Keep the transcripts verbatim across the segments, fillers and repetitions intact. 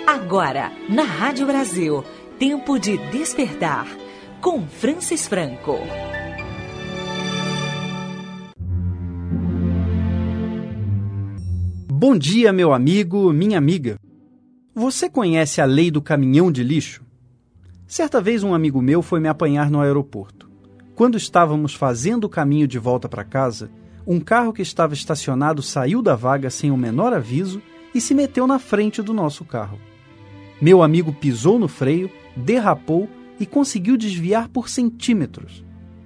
Agora, na Rádio Brasil, Tempo de Despertar, com Francis Franco. Bom dia, meu amigo, minha amiga. Você conhece a lei do caminhão de lixo? Certa vez um amigo meu foi me apanhar no aeroporto. Quando estávamos fazendo o caminho de volta para casa, um carro que estava estacionado saiu da vaga sem o menor aviso e se meteu na frente do nosso carro. Meu amigo pisou no freio, derrapou e conseguiu desviar por centímetros.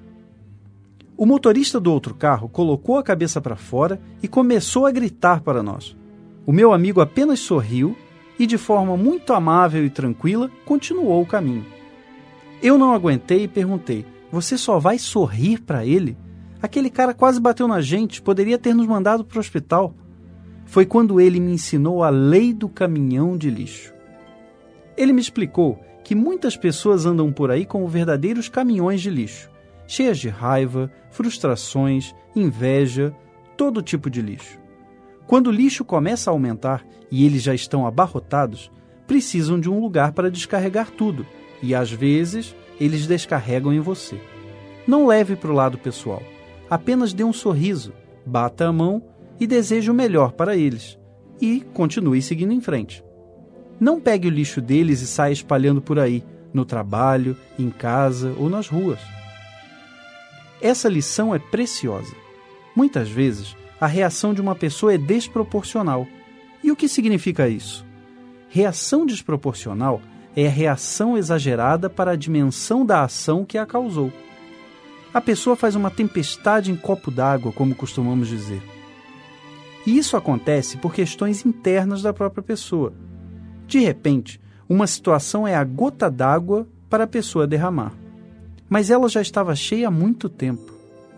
O motorista do outro carro colocou a cabeça para fora e começou a gritar para nós. O meu amigo apenas sorriu e, de forma muito amável e tranquila, continuou o caminho. Eu não aguentei e perguntei: você só vai sorrir para ele? Aquele cara quase bateu na gente, poderia ter nos mandado para o hospital. Foi quando ele me ensinou a lei do caminhão de lixo. Ele me explicou que muitas pessoas andam por aí como verdadeiros caminhões de lixo, cheias de raiva, frustrações, inveja, todo tipo de lixo. Quando o lixo começa a aumentar e eles já estão abarrotados, precisam de um lugar para descarregar tudo, e às vezes eles descarregam em você. Não leve para o lado pessoal, apenas dê um sorriso, bata a mão e deseje o melhor para eles, e continue seguindo em frente. Não pegue o lixo deles e saia espalhando por aí, no trabalho, em casa ou nas ruas. Essa lição é preciosa. Muitas vezes, a reação de uma pessoa é desproporcional. E o que significa isso? Reação desproporcional é a reação exagerada para a dimensão da ação que a causou. A pessoa faz uma tempestade em copo d'água, como costumamos dizer. E isso acontece por questões internas da própria pessoa. De repente, uma situação é a gota d'água para a pessoa derramar. Mas ela já estava cheia há muito tempo.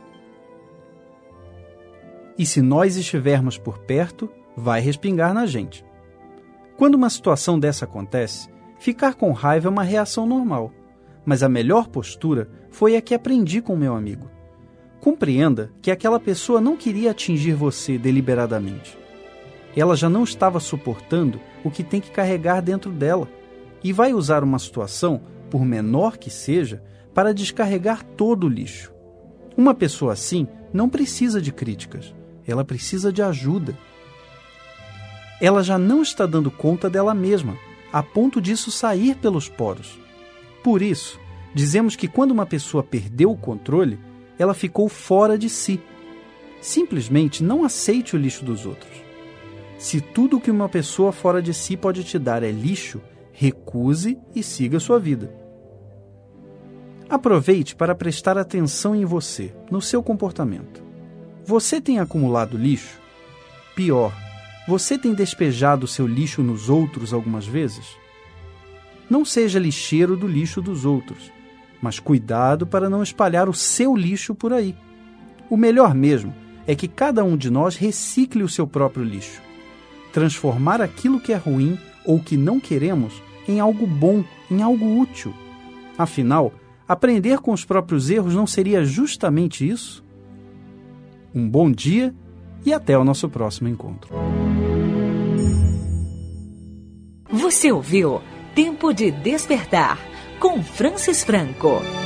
E se nós estivermos por perto, vai respingar na gente. Quando uma situação dessa acontece, ficar com raiva é uma reação normal. Mas a melhor postura foi a que aprendi com meu amigo. Compreenda que aquela pessoa não queria atingir você deliberadamente. Ela já não estava suportando o que tem que carregar dentro dela e vai usar uma situação, por menor que seja, para descarregar todo o lixo. Uma pessoa assim não precisa de críticas, ela precisa de ajuda. Ela já não está dando conta dela mesma, a ponto disso sair pelos poros. Por isso, dizemos que quando uma pessoa perdeu o controle, ela ficou fora de si. Simplesmente não aceite o lixo dos outros. Se tudo que uma pessoa fora de si pode te dar é lixo, recuse e siga sua vida. Aproveite para prestar atenção em você, no seu comportamento. Você tem acumulado lixo? Pior, você tem despejado seu lixo nos outros algumas vezes? Não seja lixeiro do lixo dos outros, mas cuidado para não espalhar o seu lixo por aí. O melhor mesmo é que cada um de nós recicle o seu próprio lixo. Transformar aquilo que é ruim ou que não queremos em algo bom, em algo útil. Afinal, aprender com os próprios erros não seria justamente isso? Um bom dia e até o nosso próximo encontro. Você ouviu Tempo de Despertar, com Francis Franco.